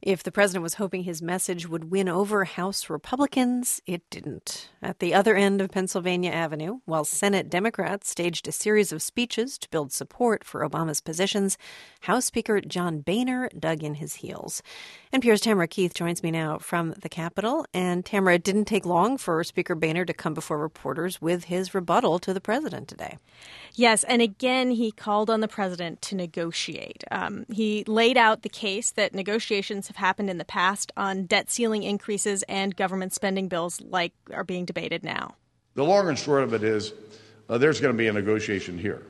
If the president was hoping his message would win over House Republicans, it didn't. At the other end of Pennsylvania Avenue, while Senate Democrats staged a series of speeches to build support for Obama's positions, House Speaker John Boehner dug in his heels. NPR's Tamara Keith joins me now from the Capitol. And Tamara, it didn't take long for Speaker Boehner to come before reporters with his rebuttal to the president today. Yes, and again, he called on the president to negotiate. He laid out the case that negotiations have happened in the past on debt ceiling increases and government spending bills like are being debated now. The long and short of it is there's going to be a negotiation here.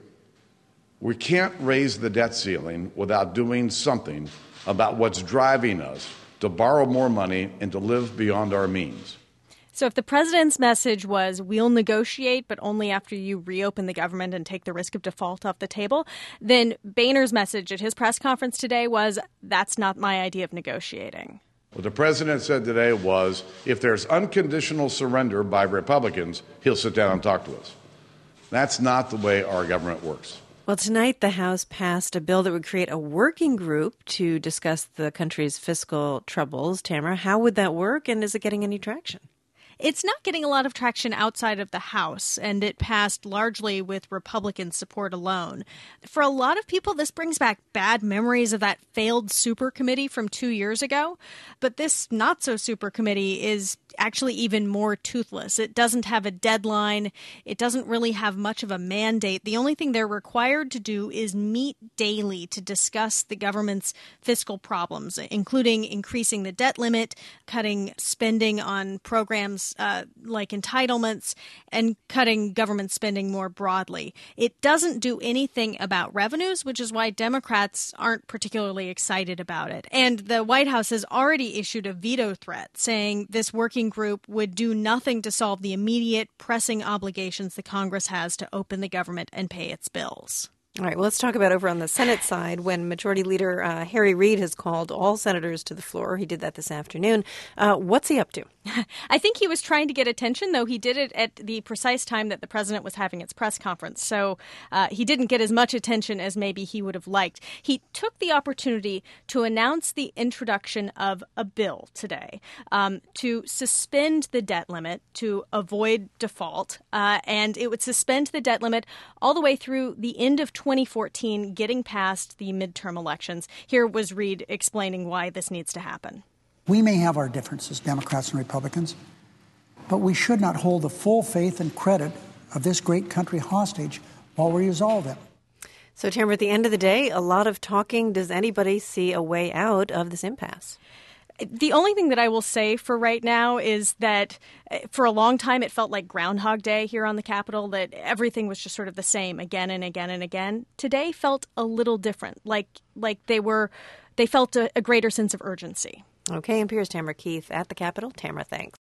We can't raise the debt ceiling without doing something about what's driving us to borrow more money and to live beyond our means. So if the president's message was, we'll negotiate, but only after you reopen the government and take the risk of default off the table, then Boehner's message at his press conference today was, that's not my idea of negotiating. What the president said today was, if there's unconditional surrender by Republicans, he'll sit down and talk to us. That's not the way our government works. Well, tonight the House passed a bill that would create a working group to discuss the country's fiscal troubles. Tamara, how would that work, and is it getting any traction? It's not getting a lot of traction outside of the House, and it passed largely with Republican support alone. For a lot of people, this brings back bad memories of that failed super committee from 2 years ago. But this not-so-super committee is actually even more toothless. It doesn't have a deadline. It doesn't really have much of a mandate. The only thing they're required to do is meet daily to discuss the government's fiscal problems, including increasing the debt limit, cutting spending on programs like entitlements, and cutting government spending more broadly. It doesn't do anything about revenues, which is why Democrats aren't particularly excited about it. And the White House has already issued a veto threat saying this working group would do nothing to solve the immediate pressing obligations the Congress has to open the government and pay its bills. All right, well, let's talk about over on the Senate side when Majority Leader Harry Reid has called all senators to the floor. He did that this afternoon. What's he up to? I think he was trying to get attention, though he did it at the precise time that the president was having its press conference. So he didn't get as much attention as maybe he would have liked. He took the opportunity to announce the introduction of a bill today to suspend the debt limit to avoid default. And it would suspend the debt limit all the way through the end of 2014, getting past the midterm elections. Here was Reid explaining why this needs to happen. We may have our differences, Democrats and Republicans, but we should not hold the full faith and credit of this great country hostage while we resolve it. So, Tamara, at the end of the day, a lot of talking. Does anybody see a way out of this impasse? The only thing that I will say for right now is that for a long time it felt like Groundhog Day here on the Capitol, that everything was just sort of the same again and again and again. Today felt a little different, like they felt a greater sense of urgency. Okay, NPR's Tamara Keith at the Capitol. Tamara, thanks.